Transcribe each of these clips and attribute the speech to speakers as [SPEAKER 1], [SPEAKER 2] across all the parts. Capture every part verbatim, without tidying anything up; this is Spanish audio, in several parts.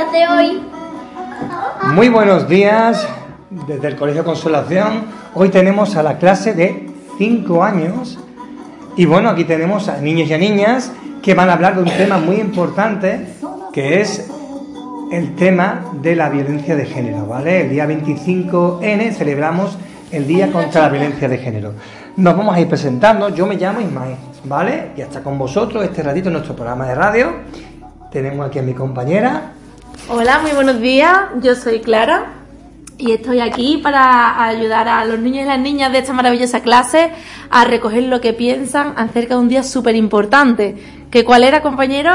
[SPEAKER 1] clase hoy?
[SPEAKER 2] Muy buenos días desde el Colegio Consolación. Hoy tenemos a la clase de cinco años y bueno, aquí tenemos a niños y a niñas que van a hablar de un tema muy importante, que es el tema de la violencia de género, ¿vale? El día veinticinco ene celebramos el Día contra la Violencia de Género. Nos vamos a ir presentando. Yo me llamo Ismael, ¿vale? Y hasta con vosotros este ratito en nuestro programa de radio. Tenemos aquí a mi compañera.
[SPEAKER 3] Hola, muy buenos días. Yo soy Clara y estoy aquí para ayudar a los niños y las niñas de esta maravillosa clase a recoger lo que piensan acerca de un día súper importante. ¿Que cuál era, compañero?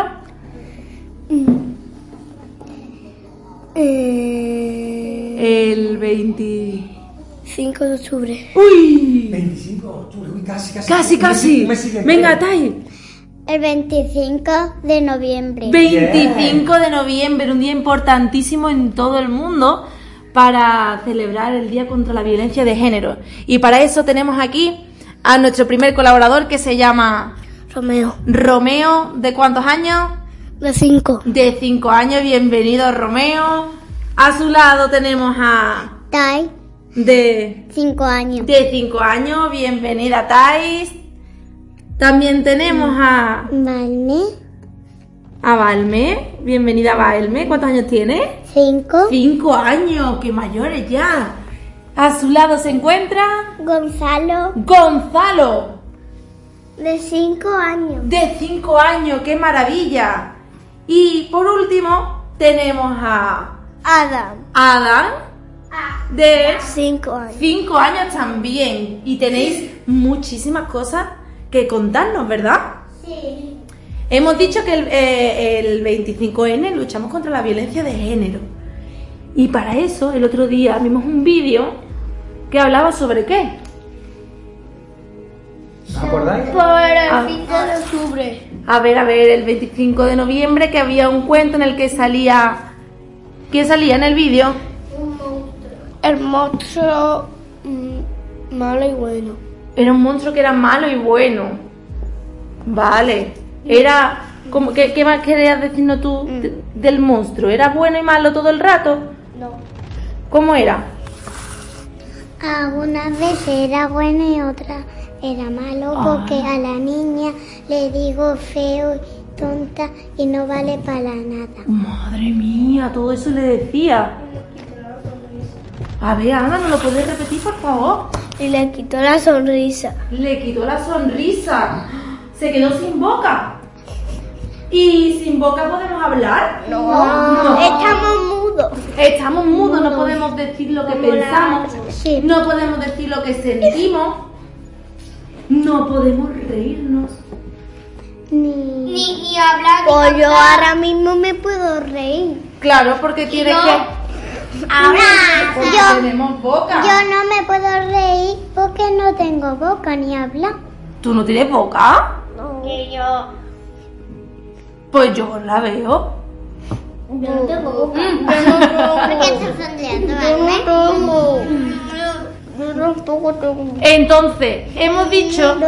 [SPEAKER 1] Eh...
[SPEAKER 3] El veinticinco
[SPEAKER 1] de octubre.
[SPEAKER 3] ¡Uy!
[SPEAKER 2] veinticinco de octubre, uy, casi, casi.
[SPEAKER 3] Casi, casi.
[SPEAKER 2] Un mes y medio.
[SPEAKER 3] Venga, Tai.
[SPEAKER 1] El veinticinco de noviembre.
[SPEAKER 3] veinticinco de noviembre, un día importantísimo en todo el mundo para celebrar el Día contra la Violencia de Género. Y para eso tenemos aquí a nuestro primer colaborador, que se llama
[SPEAKER 1] Romeo.
[SPEAKER 3] Romeo. ¿De cuántos años?
[SPEAKER 1] De cinco.
[SPEAKER 3] De cinco años. Bienvenido, Romeo. A su lado tenemos a
[SPEAKER 1] Tai.
[SPEAKER 3] de
[SPEAKER 1] Cinco años.
[SPEAKER 3] de cinco años. Bienvenida, Thais. También tenemos a
[SPEAKER 1] Valme.
[SPEAKER 3] a Valme. Bienvenida, Valme. ¿Cuántos años tiene?
[SPEAKER 1] Cinco.
[SPEAKER 3] Cinco años. ¡Qué mayores ya! A su lado se encuentra
[SPEAKER 1] Gonzalo.
[SPEAKER 3] Gonzalo,
[SPEAKER 1] De cinco años.
[SPEAKER 3] de cinco años. ¡Qué maravilla! Y por último tenemos a
[SPEAKER 1] Adam.
[SPEAKER 3] Adam, de
[SPEAKER 1] Cinco años.
[SPEAKER 3] cinco años también. Y tenéis muchísimas cosas que contarnos, ¿verdad?
[SPEAKER 1] Sí.
[SPEAKER 3] Hemos dicho que el, eh, el veinticinco ene luchamos contra la violencia de género. Y para eso, el otro día vimos un vídeo que hablaba sobre qué.
[SPEAKER 2] ¿Os acordáis?
[SPEAKER 1] Por el
[SPEAKER 3] Ah.
[SPEAKER 1] cinco de octubre.
[SPEAKER 3] A ver, a ver, el veinticinco de noviembre, que había un cuento en el que salía... ¿Qué salía en el vídeo?
[SPEAKER 1] El monstruo mm, malo y bueno.
[SPEAKER 3] Era un monstruo que era malo y bueno. Vale. Era... como ¿qué, qué más querías decirnos tú de- del monstruo? ¿Era bueno y malo todo el rato?
[SPEAKER 1] No.
[SPEAKER 3] ¿Cómo era?
[SPEAKER 1] Algunas veces era bueno y otras era malo porque a la niña le digo feo y tonta y no vale para nada.
[SPEAKER 3] Madre mía, todo eso le decía. A ver, Ana, ¿no lo puedes repetir, por favor?
[SPEAKER 1] Y le quitó la sonrisa.
[SPEAKER 3] Le quitó la sonrisa. Se quedó sin boca. ¿Y sin boca podemos hablar? No.
[SPEAKER 1] Estamos mudos.
[SPEAKER 3] Estamos mudos, no podemos decir lo que pensamos.
[SPEAKER 1] Sí.
[SPEAKER 3] No podemos decir lo que sentimos. No podemos reírnos.
[SPEAKER 1] Ni, ni, ni hablar. Pues yo ahora mismo me puedo reír.
[SPEAKER 3] Claro, porque tienes
[SPEAKER 1] yo?
[SPEAKER 3] que...
[SPEAKER 1] Ahora
[SPEAKER 3] Porque
[SPEAKER 1] yo,
[SPEAKER 3] tenemos boca.
[SPEAKER 1] yo no me puedo reír porque no tengo boca ni hablar.
[SPEAKER 3] ¿Tú no tienes boca?
[SPEAKER 1] No. Que yo.
[SPEAKER 3] Pues yo la veo.
[SPEAKER 1] Yo no tengo boca. ¿Por qué estás sonriendo, Valme? Yo tampoco tengo.
[SPEAKER 3] Entonces, hemos dicho...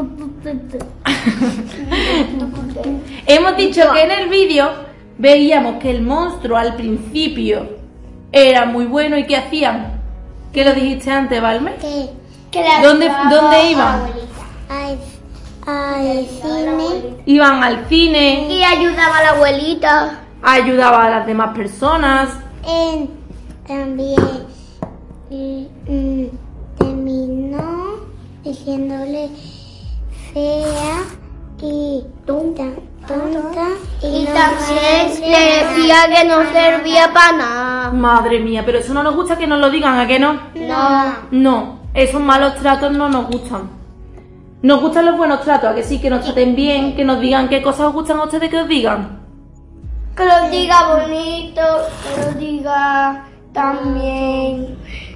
[SPEAKER 3] Hemos dicho que en el vídeo veíamos que el monstruo al principio era muy bueno. ¿Y qué hacían? ¿Qué lo dijiste antes, Valme?
[SPEAKER 1] ¿Qué?
[SPEAKER 3] ¿Dónde, ¿Dónde iban?
[SPEAKER 1] Al, al cine.
[SPEAKER 3] Iban al cine,
[SPEAKER 1] Y ayudaba a la abuelita.
[SPEAKER 3] ayudaba a las demás personas.
[SPEAKER 1] En, también mm, mm, terminó diciéndole fea y tonta. tonta y
[SPEAKER 4] Y
[SPEAKER 1] no
[SPEAKER 4] también
[SPEAKER 1] vale
[SPEAKER 4] le decía que no servía para nada.
[SPEAKER 3] Madre mía, pero eso no nos gusta que nos lo digan, ¿a qué no?
[SPEAKER 1] No.
[SPEAKER 3] No, esos malos tratos no nos gustan. Nos gustan los buenos tratos, ¿a que sí? Que nos traten bien, que nos digan qué cosas os gustan a ustedes que os digan.
[SPEAKER 4] Que lo diga bonito, que lo diga también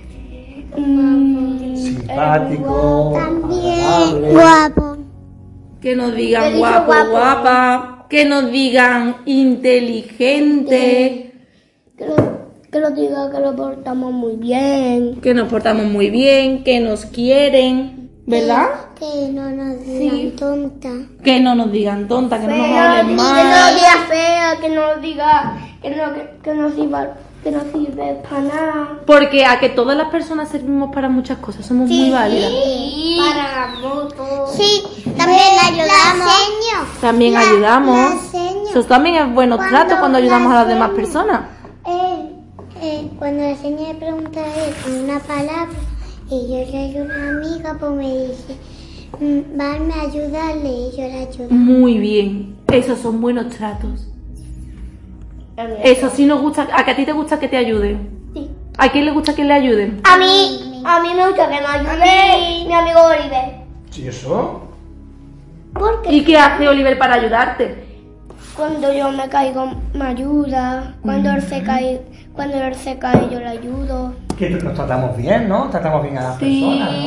[SPEAKER 4] mm,
[SPEAKER 2] Simpático,
[SPEAKER 1] También
[SPEAKER 2] agradable.
[SPEAKER 1] guapo.
[SPEAKER 3] Que nos
[SPEAKER 4] Que
[SPEAKER 3] digan
[SPEAKER 4] dice
[SPEAKER 3] guapo,
[SPEAKER 4] guapo.
[SPEAKER 3] guapa, que nos digan inteligente,
[SPEAKER 4] que, lo, que lo diga que lo portamos muy bien.
[SPEAKER 3] que nos portamos muy bien, que nos quieren. ¿Verdad?
[SPEAKER 1] Que no nos digan tonta.
[SPEAKER 3] Que no nos digan tonta, que no nos
[SPEAKER 4] Fea,
[SPEAKER 3] hablen
[SPEAKER 4] que no
[SPEAKER 3] mal.
[SPEAKER 4] nos diga fea, que no nos diga que no, que, que no sirva, que no sirve para nada.
[SPEAKER 3] Porque a que todas las personas servimos para muchas cosas, somos muy válidas.
[SPEAKER 4] Sí, para la moto.
[SPEAKER 1] Sí, también ayudamos.
[SPEAKER 3] También
[SPEAKER 1] La-
[SPEAKER 3] ayudamos.
[SPEAKER 1] la seño.
[SPEAKER 3] Eso también es bueno
[SPEAKER 1] Cuando
[SPEAKER 3] trato cuando ayudamos a las demás
[SPEAKER 1] la
[SPEAKER 3] personas.
[SPEAKER 1] Eh, eh, cuando la señora le pregunta a él una palabra y yo le ayudo a una amiga, pues me dice, mm, van a ayudarle y yo le ayudo.
[SPEAKER 3] Muy bien. Esos son buenos tratos. Eso sí nos gusta. ¿A que a ti te gusta que te ayuden?
[SPEAKER 4] Sí.
[SPEAKER 3] ¿A quién le gusta que le ayuden?
[SPEAKER 4] A mí, a mí me gusta que me ayude mi amigo Oliver.
[SPEAKER 2] ¿Sí eso?
[SPEAKER 4] Porque
[SPEAKER 3] ¿Y qué hace Oliver para ayudarte?
[SPEAKER 4] cuando yo me caigo me ayuda, cuando él se cae, cuando él se cae yo le ayudo.
[SPEAKER 2] Que nos tratamos bien, ¿no? Tratamos bien a las personas, ¿no?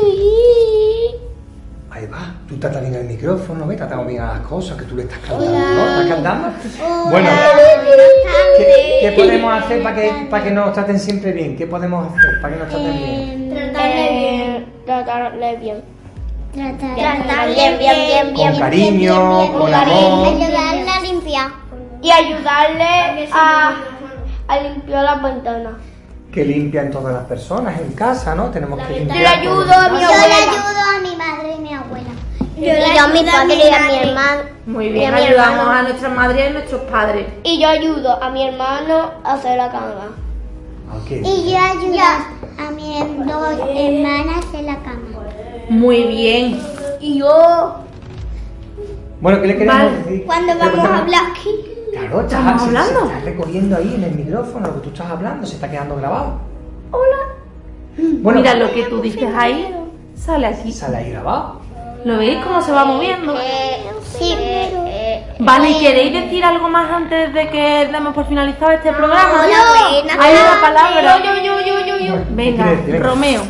[SPEAKER 2] Ahí va, tú tratas bien el micrófono, ¿ves? Tratamos bien a las cosas que tú le estás cantando, ¿no? ¿Estás cantando? Bueno, ¿qué, qué podemos hacer para que, para que nos traten siempre bien? ¿Qué podemos hacer para que nos traten bien?
[SPEAKER 4] Tratarle bien, tratarle bien.
[SPEAKER 1] Tratar
[SPEAKER 4] bien, bien, bien, bien.
[SPEAKER 2] Con cariño, con amor.
[SPEAKER 1] ayudarle a limpiar.
[SPEAKER 4] Y ayudarle a, a limpiar las ventanas.
[SPEAKER 2] Que limpian todas las personas en casa, ¿no? Tenemos que limpiar.
[SPEAKER 4] Yo le ayudo
[SPEAKER 2] todo en
[SPEAKER 4] a mi
[SPEAKER 2] casa.
[SPEAKER 1] Yo le
[SPEAKER 4] abuela.
[SPEAKER 1] ayudo a mi madre y mi abuela.
[SPEAKER 4] Yo le ayudo a mi padre y a mi hermano.
[SPEAKER 3] Muy
[SPEAKER 4] y
[SPEAKER 3] bien,
[SPEAKER 4] a mi
[SPEAKER 3] ayudamos
[SPEAKER 4] hermano.
[SPEAKER 3] a nuestras madres y a nuestros padres.
[SPEAKER 4] Y yo ayudo a mi hermano a hacer la cama.
[SPEAKER 2] Ok.
[SPEAKER 1] Y yo ayudo a mis dos hermanas en la cama.
[SPEAKER 3] Muy bien.
[SPEAKER 4] Y yo,
[SPEAKER 2] Bueno, ¿qué le queremos
[SPEAKER 3] Vale.
[SPEAKER 2] decir?
[SPEAKER 4] cuando
[SPEAKER 2] ¿Qué
[SPEAKER 4] vamos
[SPEAKER 2] cosa-
[SPEAKER 4] a hablar aquí,
[SPEAKER 2] Claro, estás,
[SPEAKER 3] ¿Estamos
[SPEAKER 2] se- se
[SPEAKER 3] hablando?
[SPEAKER 2] está recogiendo ahí en el micrófono lo que tú estás hablando, se está quedando grabado.
[SPEAKER 3] Bueno, mira lo que tú dices ahí, sale aquí.
[SPEAKER 2] Sale ahí grabado.
[SPEAKER 3] ¿Lo veis cómo se va moviendo?
[SPEAKER 1] Sí,
[SPEAKER 3] Vale, ¿y queréis decir algo más antes de que demos por finalizado este programa?
[SPEAKER 4] buena.
[SPEAKER 3] Hay una palabra.
[SPEAKER 4] Yo, yo, yo, yo, yo.
[SPEAKER 3] Venga,
[SPEAKER 2] ¿Qué quieres decir? Venga.
[SPEAKER 3] Romeo.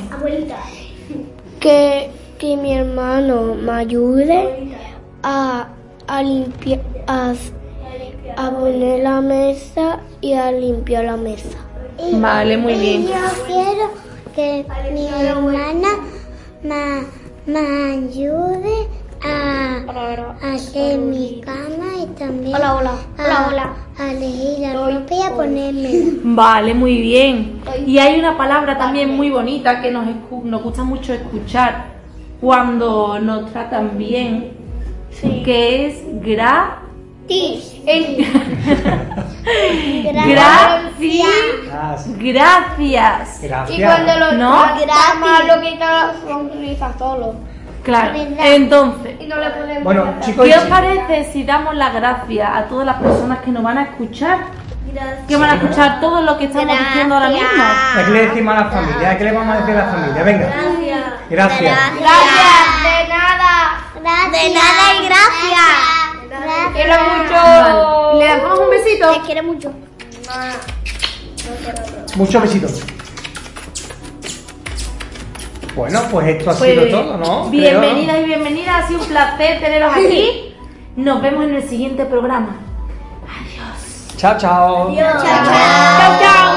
[SPEAKER 4] Que, que mi hermano me ayude a, a limpiar, a, a poner la mesa y a limpiar la mesa.
[SPEAKER 3] Vale, muy
[SPEAKER 1] y
[SPEAKER 3] bien.
[SPEAKER 1] yo quiero que mi hermana me, me ayude a a hacer mi cama y también
[SPEAKER 4] Hola, hola.
[SPEAKER 1] a,
[SPEAKER 4] Hola, hola.
[SPEAKER 1] a elegir la ropa y a ponérmela.
[SPEAKER 3] Vale, muy bien. Y hay una palabra también muy bonita que nos, escu- nos gusta mucho escuchar cuando nos tratan bien, que es gra...
[SPEAKER 4] Sí.
[SPEAKER 3] Gracias.
[SPEAKER 2] Gracias.
[SPEAKER 3] Gracias.
[SPEAKER 2] Gracias.
[SPEAKER 4] Y cuando lo
[SPEAKER 3] ¿No?
[SPEAKER 4] está mal, lo quita la sonrisa solo.
[SPEAKER 3] Claro. Entonces,
[SPEAKER 4] Y no le podemos
[SPEAKER 2] Bueno,
[SPEAKER 4] dar.
[SPEAKER 2] chicos,
[SPEAKER 3] ¿qué os
[SPEAKER 2] y-
[SPEAKER 3] parece si damos las gracias a todas las personas que nos van a escuchar? Que van a escuchar todo lo que estamos diciendo ahora mismo.
[SPEAKER 2] ¿a qué le decimos a la familia? ¿A qué le vamos a decir a la familia? Venga. Gracias.
[SPEAKER 4] Gracias, de nada.
[SPEAKER 1] Gracias.
[SPEAKER 4] De nada y gracias.
[SPEAKER 1] Gracias.
[SPEAKER 4] Quiero mucho.
[SPEAKER 3] Vale. ¿Le damos un besito?
[SPEAKER 4] Te quiero mucho.
[SPEAKER 2] Muchos besitos. Bueno, pues esto ha
[SPEAKER 3] Pues,
[SPEAKER 2] sido todo, ¿no? Creo, ¿no?
[SPEAKER 3] bienvenidas y bienvenidas, ha sido un placer teneros aquí. Nos vemos en el siguiente programa.
[SPEAKER 2] Chao, chao.
[SPEAKER 4] Chao, chao.